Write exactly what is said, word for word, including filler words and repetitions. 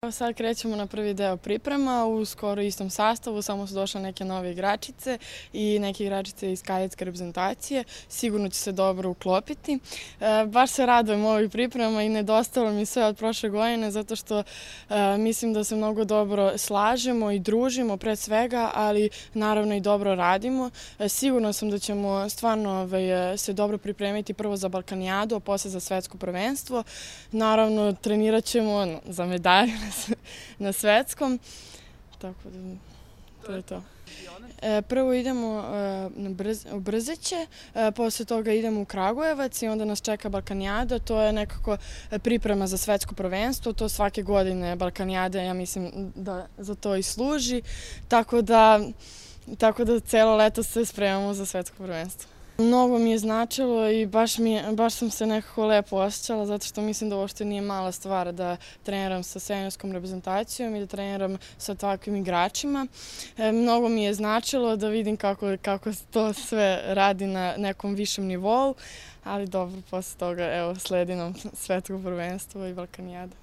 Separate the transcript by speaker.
Speaker 1: Sad krećemo na prvi deo priprema u skoro istom sastavu, samo su došle neke nove igračice i neke igračice iz kadetske reprezentacije. Sigurno će se dobro uklopiti. Baš se radujem ovih priprema i nedostalo mi sve od prošle godine zato što mislim da se mnogo dobro slažemo i družimo pre svega, ali naravno i dobro radimo. Sigurno sam da ćemo stvarno se dobro pripremiti prvo za Balkanijadu, a posle za svetsko prvenstvo. Naravno, trenirat ćemo za medalje na svetskom, tako da to je to. Prvo idemo u Brzeće, posle toga idemo u Kragujevac i onda nas čeka Balkanijada, to je nekako priprema za svetsko prvenstvo, to svake godine Balkanijada, ja mislim da za to i služi, tako da tako da celo leto se spremamo za svetsko prvenstvo. Mnogo mi je značilo i baš sam se nekako lepo osjećala zato što mislim da uopšte nije mala stvar da treniram sa seniorskom reprezentacijom i da treniram sa takvim igračima. Mnogo mi je značilo da vidim kako to sve radi na nekom višem nivou, ali dobro, posle toga evo sledi nam svetsko prvenstvo i Balkanijada.